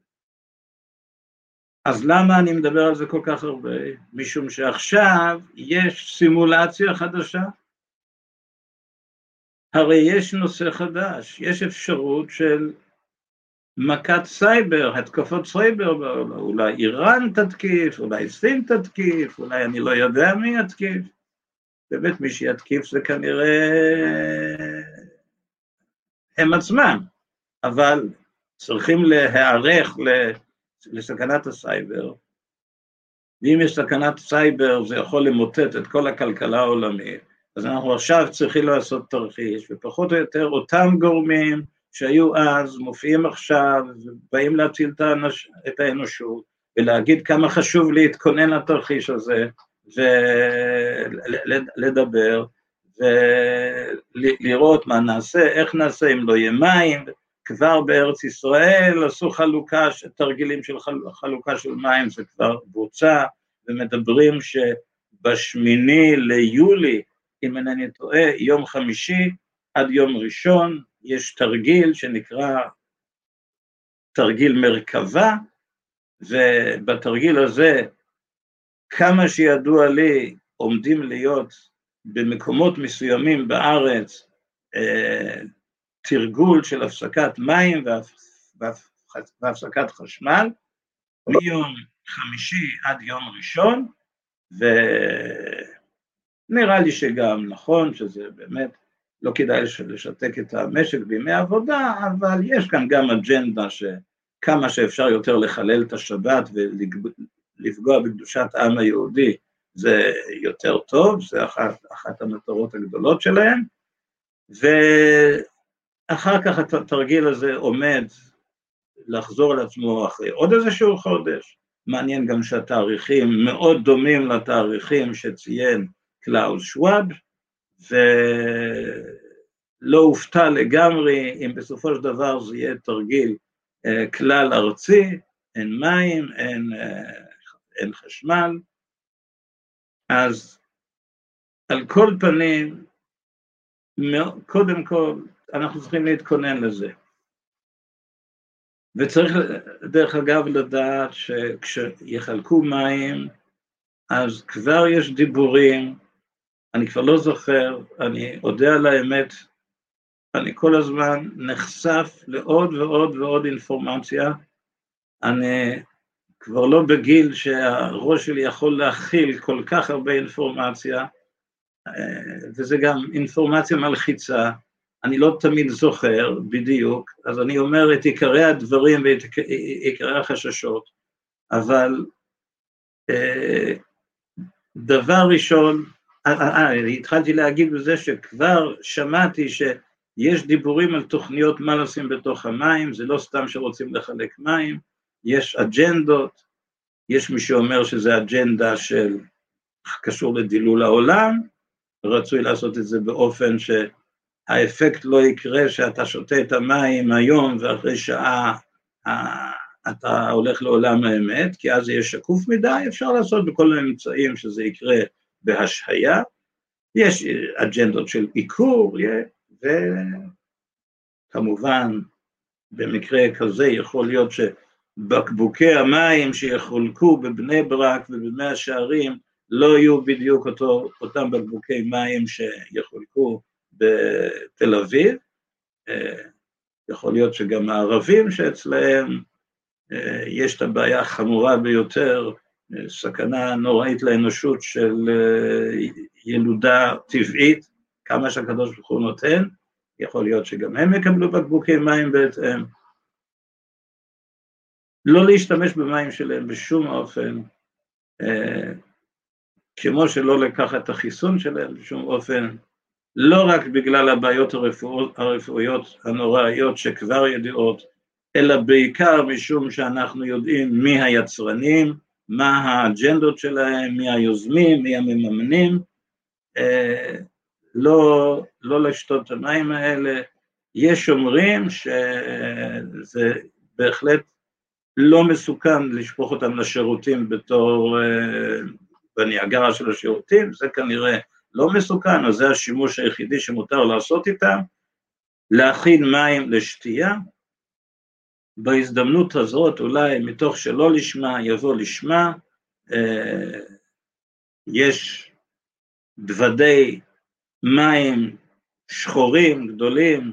אז למה אני מדבר על זה כל כך הרבה? משום שעכשיו יש סימולציה חדשה. הרי יש נושא חדש, יש אפשרות של מכת סייבר, התקפות סייבר, אולי איראן תתקיף, אולי סין תתקיף, אולי אני לא יודע מי יתקיף. באמת מי שיתקיף זה כנראה הם עצמם, אבל צריכים להיערך לסכנת הסייבר, ואם יש סכנת סייבר זה יכול למוטט את כל הכלכלה העולמית, אז אנחנו עכשיו צריכים לעשות תרחיש, ופחות או יותר אותם גורמים שהיו אז מופיעים עכשיו, ובאים להציל את האנושות, ולהגיד כמה חשוב להתכונן לתרחיש הזה, ולדבר, ולראות מה נעשה, איך נעשה אם לא יהיה מים, כבר בארץ ישראל עשו חלוקה, תרגילים של חלוקה של מים, זה כבר בוצע, ומדברים שבשמיני ליולי, אם אינני טועה, יום חמישי עד יום ראשון, יש תרגיל שנקרא תרגיל מרכבה, ובתרגיל הזה, כמה שידוע לי, עומדים להיות במקומות מסוימים בארץ, אה, תרגול של הפסקת מים והפסקת חשמל, מיום חמישי עד יום ראשון, ונראה לי שגם נכון שזה באמת לא כדאי לשתק את המשק בימי עבודה, אבל יש כאן גם אג'נדה שכמה שאפשר יותר לחלל את השבת ולפגוע בקדושת העם היהודי, זה יותר טוב, זה אחת, אחת המטרות הגדולות שלהם, ואחר כך התרגיל הזה עומד לחזור על עצמו אחרי עוד איזשהו חודש, מעניין גם שהתאריכים מאוד דומים לתאריכים שציין קלאוס שוואב, ולא הופתע לגמרי אם בסופו של דבר זה יהיה תרגיל uh, כלל ארצי, אין מים, אין, uh, אין חשמל, אז על כל פנים, קודם כל אנחנו צריכים להתכונן לזה, וצריך דרך אגב לדעת שכשיחלקו מים, אז כבר יש דיבורים, אני כבר לא זוכר, אני יודע על האמת, אני כל הזמן נחשף לעוד ועוד ועוד אינפורמציה, אני כבר לא בגיל שהראש שלי יכול להכיל כל כך הרבה אינפורמציה, וזה גם אינפורמציה מלחיצה, אני לא תמיד זוכר בדיוק, אז אני אומר את עיקרי הדברים ואת עיקרי החששות, אבל דבר ראשון, התחלתי להגיד בזה שכבר שמעתי שיש דיבורים על תוכניות מה לשים בתוך המים, זה לא סתם שרוצים לחלק מים, יש אג'נדות, יש מי שאומר שזה אג'נדה של קשור לדילול העולם, רצוי לעשות את זה באופן שהאפקט לא יקרה שאתה שותה את המים היום ואחרי שעה אתה הולך לעולם האמת, כי אז זה יהיה שקוף מדי, אפשר לעשות בכל האמצעים שזה יקרה בהשהיה, יש אג'נדות של עיקור, וכמובן במקרה כזה יכול להיות שבקבוקי המים שיחולקו בבני ברק ובמאה שערים, לא יהיו בדיוק אותו, אותם בקבוקי מים שיחולקו בתל אביב, יכול להיות שגם הערבים שאצלהם יש את הבעיה החמורה ביותר, סכנה נוראית לאנושות של ילודה טבעית, כמה שהקדוש ברוך הוא נותן, יכול להיות שגם הם יקבלו בקבוקי מים בהתאם. לא להשתמש במים שלהם בשום אופן, כמו שלא לקחת את החיסון שלהם בשום אופן, לא רק בגלל הבעיות הרפואיות הנוראיות שכבר ידועות, אלא בעיקר משום שאנחנו יודעים מי היצרנים, מה האג'נדות שלהם, מי היוזמים, מי המממנים, לא, לא לשתות את המים האלה. יש אומרים שזה בהחלט לא מסוכן לשפוך אותם לשירותים בתור, בניאגרה של השירותים, זה כנראה לא מסוכן, אז זה השימוש היחידי שמותר לעשות איתם, להכין מים לשתייה, בהזדמנות הזאת אולי מתוך שלא לשמה יבוא לשמה, יש דוודי מים שחורים גדולים,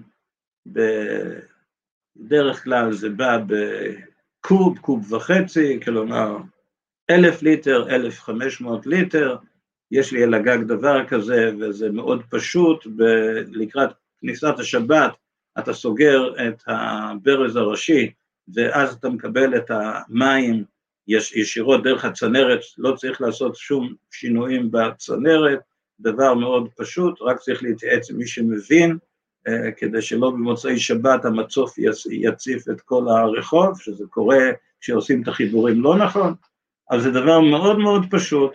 בדרך כלל זה בא בקוב, קוב וחצי, כלומר אלף ליטר, אלף וחמש מאות ליטר, יש לי על הגג דבר כזה וזה מאוד פשוט, לקראת כניסת השבת אתה סוגר את הברז הראשי ואז אתה מקבל את המים ישירות דרך הצנרת, לא צריך לעשות שום שינויים בצנרת, דבר מאוד פשוט, רק צריך להתייעץ עם מי שמבין, כדי שלא במוצאי שבת המצוף יציף את כל הרחוב, שזה קורה כשעושים את החיבורים לא נכון, אז זה דבר מאוד מאוד פשוט,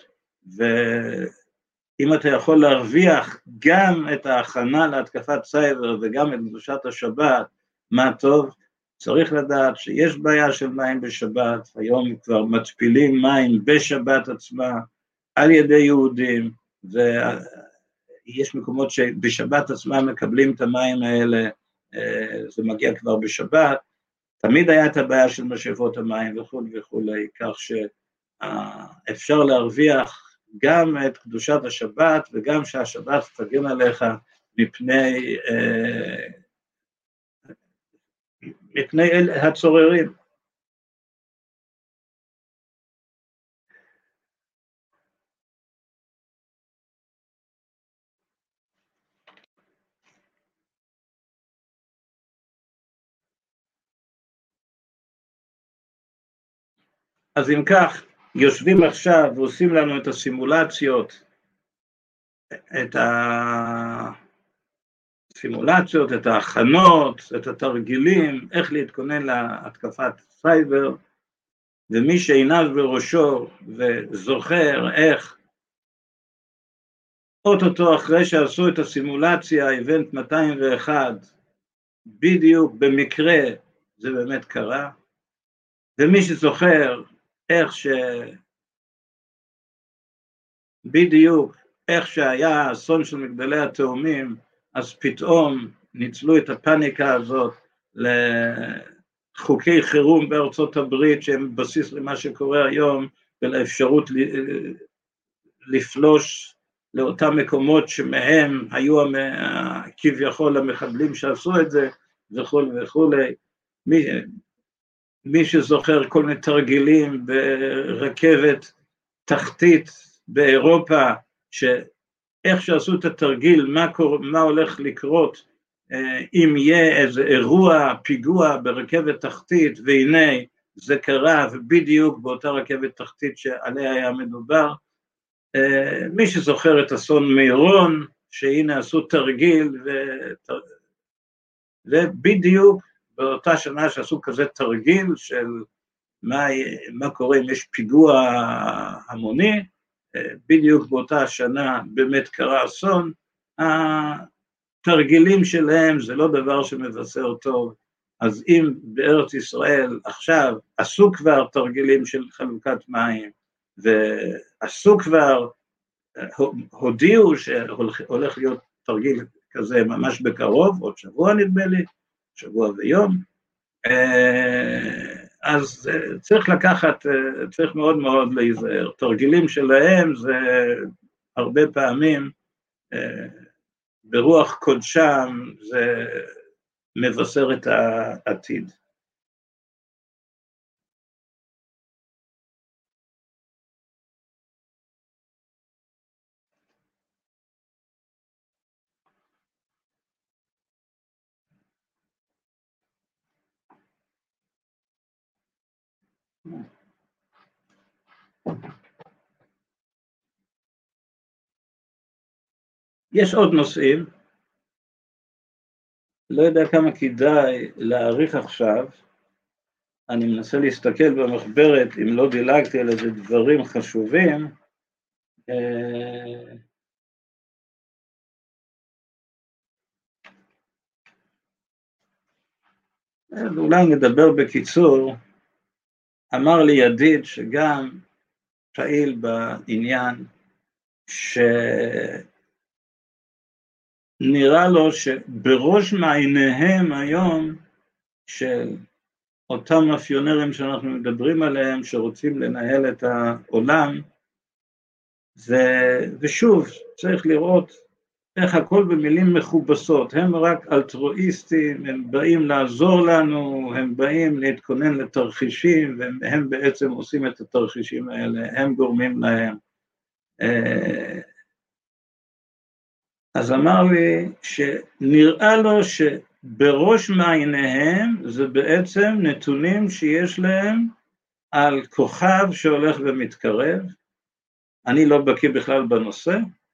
ואם אתה יכול להרוויח גם את ההכנה להתקפת סייבר וגם את קדושת השבת, מה טוב, צריך לדעת שיש בעיה של מים בשבת, היום כבר מתפילים מים בשבת עצמה על ידי יהודים, ויש מקומות שבשבת עצמה מקבלים את המים האלה, זה מגיע כבר בשבת, תמיד היה את הבעיה של משאבות המים וכו' וכו', כך שאפשר להרוויח גם את קדושת השבת, וגם שהשבת תגן עליך מפני, מפני הצוררים. אז אם כך, יושבים עכשיו ועושים לנו את הסימולציות, את הסימולציות, את ההכנות, את התרגילים, איך להתכונן להתקפת סייבר, ומי שעיניו בראשו וזוכר איך, אוטוטו אחרי שעשו את הסימולציה, איבנט מאתיים ואחת, בדיוק במקרה זה באמת קרה, ומי שזוכר איך ש... בדיוק איך שהיה האסון של מגדלי התאומים, אז פתאום ניצלו את הפאניקה הזאת לחוקי חירום בארצות הברית, שהם בסיס למה שקורה היום, ולאפשרות לפלוש לאותם מקומות שמהם היו כביכול המחבלים שעשו את זה, וכו' וכו'. מי, מי שזוכר כל מיני תרגילים ברכבת תחתית באירופה, שאיך שעשו את התרגיל, מה, קור... מה הולך לקרות, אם יהיה איזה אירוע, פיגוע ברכבת תחתית, והנה זה קרה, ובדיוק באותה רכבת תחתית שעליה היה מדובר, מי שזוכר את אסון מירון, שהנה עשו תרגיל, ו... ובדיוק באותה שנה שעשו כזה תרגיל של מה, מה קורה אם יש פיגוע המוני, בדיוק באותה שנה באמת קרה אסון, התרגילים שלהם זה לא דבר שמבשר טוב, אז אם בארץ ישראל עכשיו עשו כבר תרגילים של חלוקת מים, ועשו כבר, הודיעו שהולך להיות תרגיל כזה ממש בקרוב, עוד שבוע נדמה לי, שבוע ויום, אז צריך לקחת, צריך מאוד מאוד להיזהר, תרגילים שלהם זה הרבה פעמים, ברוח קודשם זה מבשר את העתיד. יש עוד נושאים, לא יודע כמה כדאי להאריך עכשיו, אני מנסה להסתכל במחברת, אם לא דילגתי על איזה דברים חשובים, אולי נדבר בקיצור. אמר לי ידיד שגם פעיל בעניין, שנראה לו שבראש מעייניהם היום של אותם מאפיונרים שאנחנו מדברים עליהם, שרוצים לנהל את העולם, זה, ושוב, צריך לראות איך הכל במילים מכובסות, הם רק אלטרואיסטים, הם באים לעזור לנו, הם באים להתכונן לתרחישים, והם בעצם עושים את התרחישים האלה, הם גורמים להם. אז אמר לי שנראה לו שבראש מעייניהם זה בעצם נתונים שיש להם על כוכב שהולך ומתקרב, אני לא בקיא בכלל בנושא,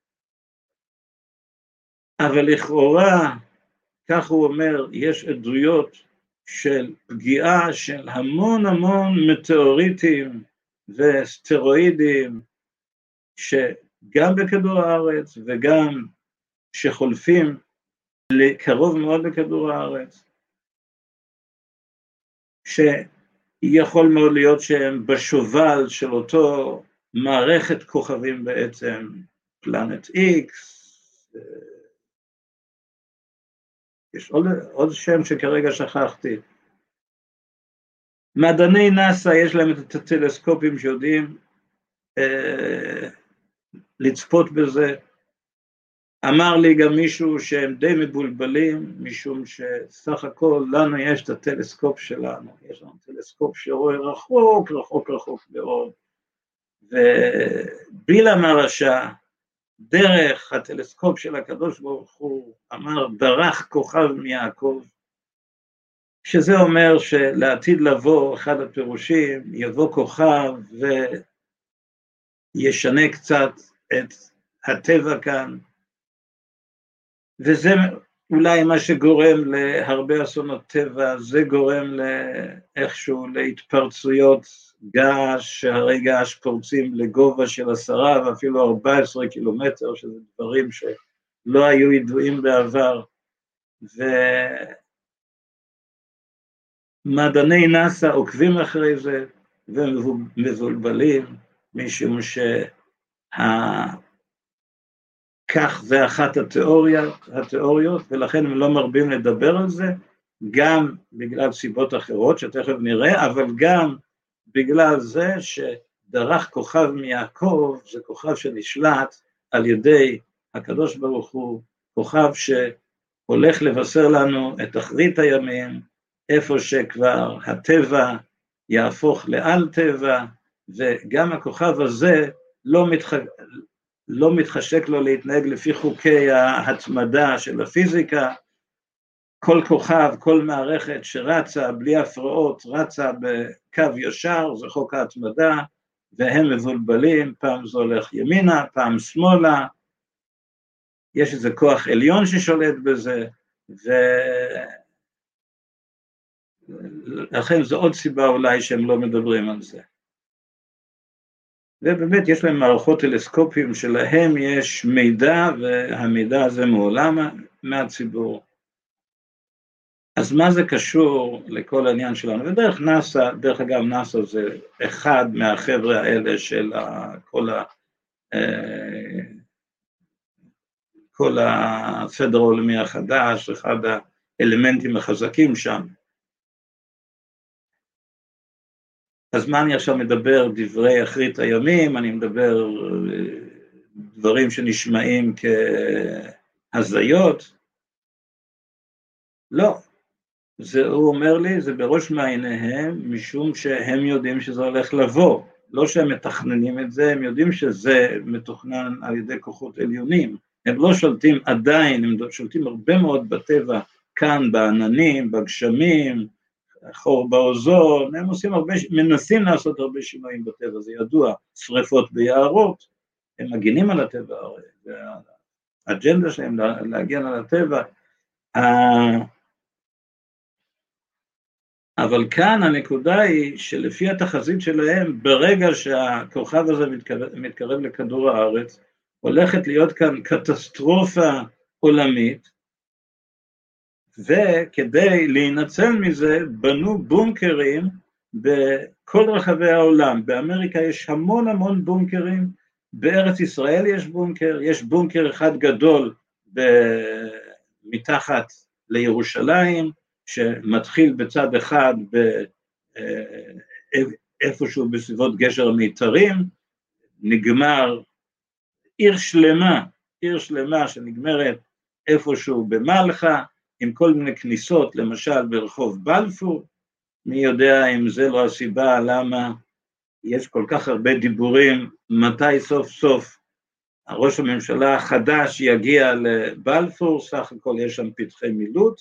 אבל לכאורה, כך הוא אומר, יש עדויות של פגיעה של המון המון מטאוריטים וסטרואידים, שגם בכדור הארץ וגם שחולפים קרוב מאוד לכדור הארץ, שיכול מאוד להיות שהם בשובל של אותו מערכת כוכבים בעצם, פלנט איקס, יש עוד, עוד שם שכרגע שכחתי. מדעני נאסא יש להם את הטלסקופים שיודעים אה, לצפות בזה. אמר לי גם מישהו שהם די מבולבלים, משום שסך הכל לנו יש את הטלסקופ שלנו, יש לנו טלסקופ שרואה רחוק, רחוק, רחוק מאוד, ובילה מרשע, דרך הטלסקופ של הקדוש ברוך הוא, אמר דרך כוכב מיעקב, שזה אומר שלעתיד לבוא, אחד הפירושים, יבוא כוכב וישנה קצת את הטבע כאן, וזה אולי מה שגורם להרבה אסונות טבע, זה גורם לאיכשהו להתפרצויות געש, שהרי געש פורצים לגובה של עשרה ואפילו ארבע עשרה קילומטר, שזה דברים שלא היו ידועים בעבר, ומדעני נאסא עוקבים אחרי זה ומבולבלים, משום שה... כך זה אחת התיאוריות, התיאוריות, ולכן הם לא מרבים לדבר על זה, גם בגלל סיבות אחרות שתכף נראה, אבל גם בגלל זה שדרך כוכב מיעקב, זה כוכב שנשלט על ידי הקדוש ברוך הוא, כוכב שהולך לבשר לנו את אחרית הימים, איפה שכבר הטבע יהפוך לעל טבע, וגם הכוכב הזה לא מתחשק, לא מתחשק לו להתנהג לפי חוקי ההתמדה של הפיזיקה, כל כוכב, כל מערכת שרצה בלי הפרעות, רצה בקו ישר, זה חוק ההתמדה, והם מבולבלים, פעם זה הולך ימינה, פעם שמאלה, יש איזה כוח עליון ששולט בזה, ולכן זו עוד סיבה אולי שהם לא מדברים על זה. ובאמת יש להם מערכות טלסקופים שלהם יש מידע, והמידע הזה מעולם מהציבור. אז מה זה קשור לכל העניין שלנו? ודרך נאסא, דרך אגב נאסא זה אחד מהחבר'ה האלה של כל, ה, כל הסדר העולמי החדש, אחד האלמנטים החזקים שם. אז מה אני עכשיו מדבר דברי אחרית הימים, אני מדבר דברים שנשמעים כהזיות? לא, זה, הוא אומר לי, זה בראש מעייניהם, משום שהם יודעים שזה הולך לבוא, לא שהם מתכננים את זה, הם יודעים שזה מתוכנן על ידי כוחות עליונים, הם לא שולטים עדיין, הם שולטים הרבה מאוד בטבע, כאן בעננים, בגשמים, חור באוזון, הם עושים הרבה, מנסים לעשות הרבה שינויים בטבע, זה ידוע, שריפות ביערות, הם מגינים על הטבע, האג'נדה שלהם להגן על הטבע, אבל כאן הנקודה היא שלפי התחזית שלהם, ברגע שהכוכב הזה מתקרב, מתקרב לכדור הארץ, הולכת להיות כאן קטסטרופה עולמית, וכדי להינצל מזה, בנו בונקרים בכל רחבי העולם. באמריקה יש המון המון בונקרים, בארץ ישראל יש בונקר, יש בונקר אחד גדול מתחת לירושלים, שמתחיל בצד אחד איפשהו בסביבות גשר המיתרים, נגמר עיר שלמה, עיר שלמה שנגמרת איפשהו במלחה, עם כל מיני כניסות, למשל ברחוב בלפור. מי יודע אם זה לא הסיבה למה יש כל כך הרבה דיבורים, מתי סוף סוף ראש הממשלה החדש יגיע לבלפור, סך הכל יש שם פתחי מילוט,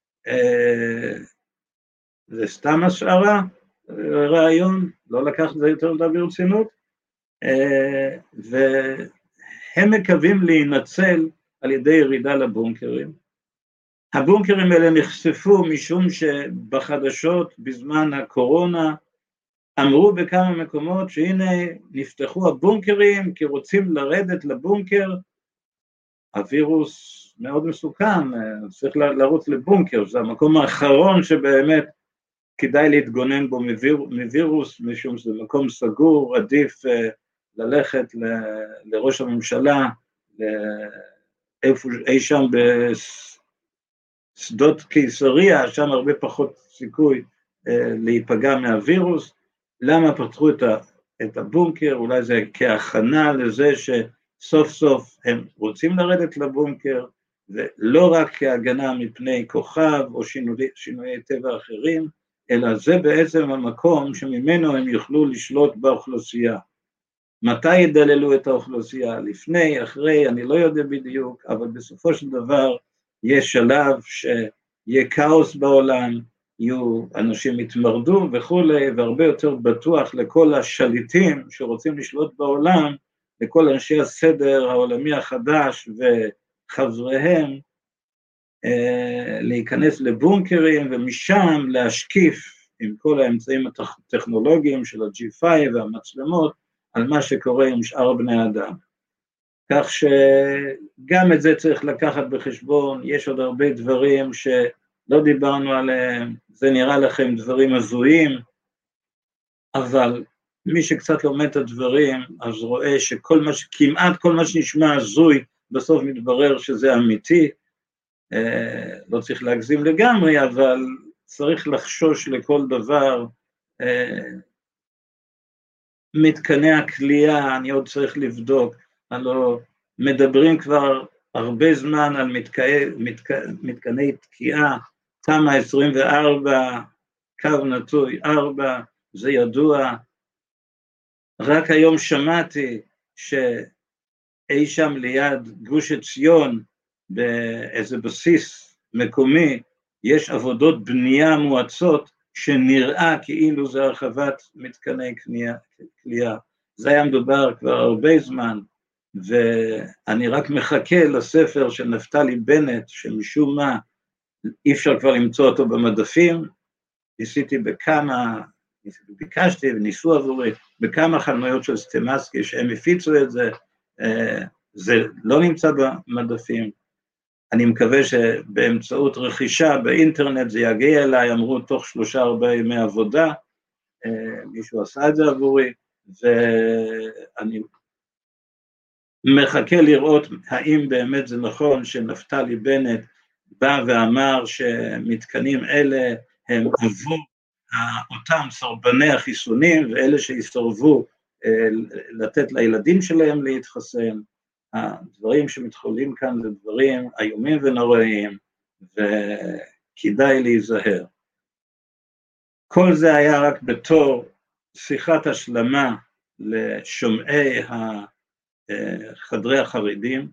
זה סתם השערה, רעיון, לא לקח את זה יותר מדי ברצינות, והם מקווים להינצל על ידי ירידה לבונקרים. הבונקרים האלה נחשפו משום שבחדשות בזמן הקורונה אמרו בכמה מקומות שהנה נפתחו הבונקרים כי רוצים לרדת לבונקר, הווירוס מאוד מסוכן, צריך לרוץ לבונקר, זה המקום האחרון שבאמת כדאי להתגונן בו מביר, מווירוס, משום שזה מקום סגור, עדיף ללכת ל, לראש הממשלה, לאיפה, אי שם בשדות קיסריה, שם הרבה פחות סיכוי להיפגע מהווירוס. למה פתחו את, ה, את הבונקר? אולי זה כהכנה לזה שסוף סוף הם רוצים לרדת לבונקר, ולא רק כהגנה מפני כוכב או שינוי, שינויי טבע אחרים, אלא זה בעצם המקום שממנו הם יוכלו לשלוט באוכלוסייה. מתי ידללו את האוכלוסייה? לפני, אחרי, אני לא יודע בדיוק, אבל בסופו של דבר יש שלב שיהיה כאוס בעולם, יהיו אנשים יתמרדו וכולי, והרבה יותר בטוח לכל השליטים שרוצים לשלוט בעולם, לכל אנשי הסדר העולמי החדש וחבריהם, להיכנס לבונקרים ומשם להשקיף עם כל האמצעים הטכנולוגיים של ה-ג'י פייב והמצלמות על מה שקורה עם שאר בני אדם. כך שגם את זה צריך לקחת בחשבון, יש עוד הרבה דברים שלא דיברנו עליהם, זה נראה לכם דברים הזויים, אבל מי שקצת לומד את הדברים אז רואה שכל מה, כמעט כל מה שנשמע הזוי בסוף מתברר שזה אמיתי, לא צריך להגזים לגמרי, אבל צריך לחשוש לכל דבר. מתקני הכלייה, אני עוד צריך לבדוק, הלוא מדברים כבר הרבה זמן על מתקני, מתקני תקיעה, תמ"א עשרים וארבע, קו נטוי ארבע, זה ידוע. רק היום שמעתי שאי שם ליד גוש עציון, באיזה בסיס מקומי, יש עבודות בנייה מואצות, שנראה כאילו זה הרחבת מתקני כלייה. זה היה מדובר כבר הרבה זמן, ואני רק מחכה לספר של נפתלי בנט, שמשום מה אי אפשר כבר למצוא אותו במדפים, ניסיתי בכמה, ביקשתי וניסו עבורי, בכמה חנויות של סטימצקי שהם הפיצו את זה, זה לא נמצא במדפים. אני מקווה שבאמצעות רכישה באינטרנט זה יגיע אליי, אמרו תוך שלושה ארבעה ימי עבודה, מישהו עשה את זה עבורי, ואני מחכה לראות האם באמת זה נכון שנפתלי בנט בא ואמר שמתקנים אלה הם עבור אותם סרבני החיסונים, ואלה שיסרבו לתת לילדים שלהם להתחסן. הדברים שמתחוללים כאן זה דברים איומים ונוראים, וכדאי להיזהר. כל זה היה רק בתור שיחת השלמה לשומעי חדרי החרדים,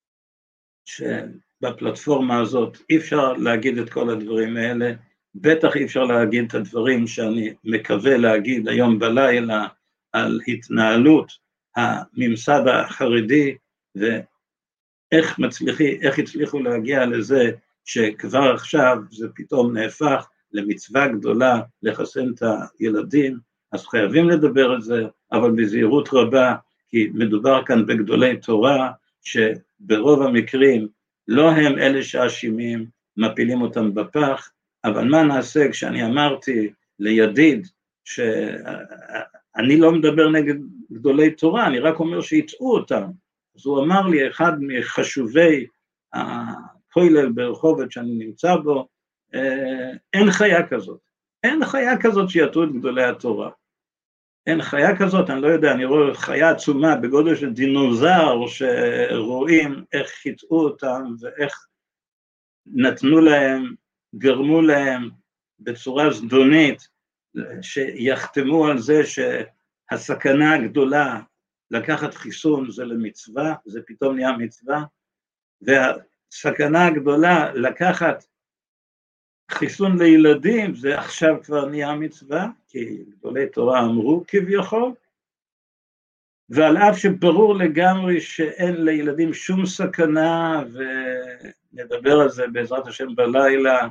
שבפלטפורמה הזאת אי אפשר להגיד את כל הדברים האלה, בטח אי אפשר להגיד את הדברים שאני מקווה להגיד היום בלילה, על התנהלות הממסד החרדי, ואיך מצליחי, איך הצליחו להגיע לזה, שכבר עכשיו זה פתאום נהפך למצווה גדולה לחסן את הילדים, אז חייבים לדבר על זה, אבל בזהירות רבה, כי מדובר כאן בגדולי תורה, שברוב המקרים לא הם אלה שאשימים, מפילים אותם בפח, אבל מה נעשה כשאני אמרתי לידיד, שאני לא מדבר נגד גדולי תורה, אני רק אומר שיצאו אותם, אז הוא אמר לי, אחד מחשובי הכולל ברחובות שאני נמצא בו, אין חיה כזאת, אין חיה כזאת שיתרו את גדולי התורה, אין חיה כזאת, אני לא יודע, אני רואה חיה עצומה בגודל של דינוזאור, שרואים איך חיתאו אותם ואיך נתנו להם, גרמו להם בצורה זדונית, שיחתמו על זה שהסכנה הגדולה לקחת חיסון זה למצווה, זה פתאום נהיה מצווה, והסכנה הגדולה לקחת חיסון לילדים זה עכשיו כבר נהיה מצווה, כי גדולי תורה אמרו כביכול, ועל אף שברור לגמרי שאין לילדים שום סכנה, ונדבר על זה בעזרת השם בלילה,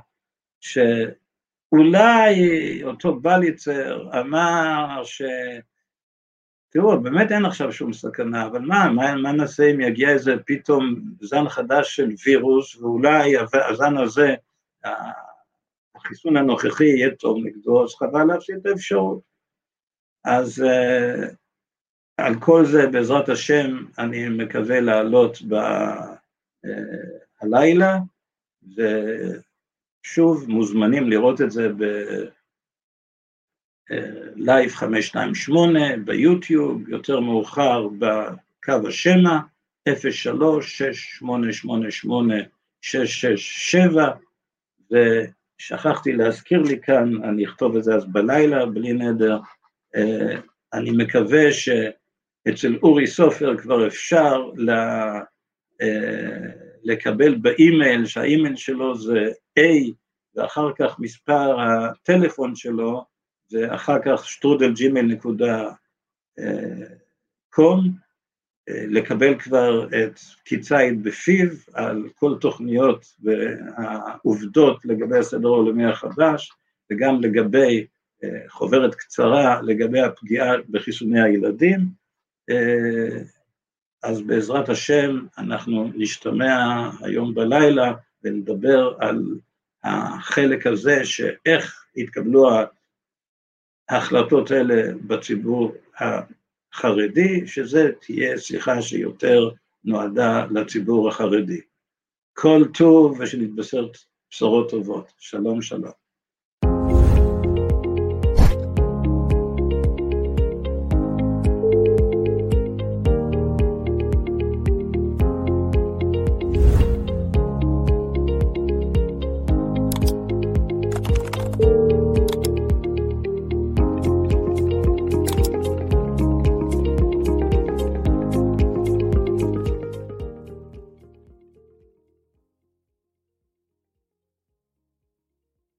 שאולי אותו בליצר אמר ש... תראו, באמת אין עכשיו שום סכנה, אבל מה, מה, מה נעשה אם יגיע איזה פתאום זן חדש של וירוס, ואולי הזן הזה, החיסון הנוכחי יהיה טוב נגדו, אז חבל להפסיד את האפשרות. אז uh, על כל זה בעזרת השם אני מקווה לעלות בלילה, uh, ושוב מוזמנים לראות את זה בלייב חמש שתיים שמונה, ביוטיוב, יותר מאוחר בקו השמע, אפס שלוש שש שמונה שמונה שמונה שש שש שבע, ו... שכחתי להזכיר לי כאן, אני אכתוב את זה אז בלילה, בלי נדר, אני מקווה שאצל אורי סופר כבר אפשר לקבל באימייל, שהאימייל שלו זה A, ואחר כך מספר הטלפון שלו, ואחר כך שטרודל ג'ימייל נקודה קום, לקבל כבר את קיצאית בפיו על כל תוכניות והעובדות לגבי הסדר העולמי החדש, וגם לגבי חוברת קצרה לגבי הפגיעה בחיסוני הילדים. אז בעזרת השם אנחנו נשתמע היום בלילה ונדבר על החלק הזה שאיך התקבלו ההחלטות האלה בציבור החרדי, שזה תהיה שיחה שיותר נועדה לציבור החרדי. כל טוב ושנתבשר בשורות טובות. שלום שלום.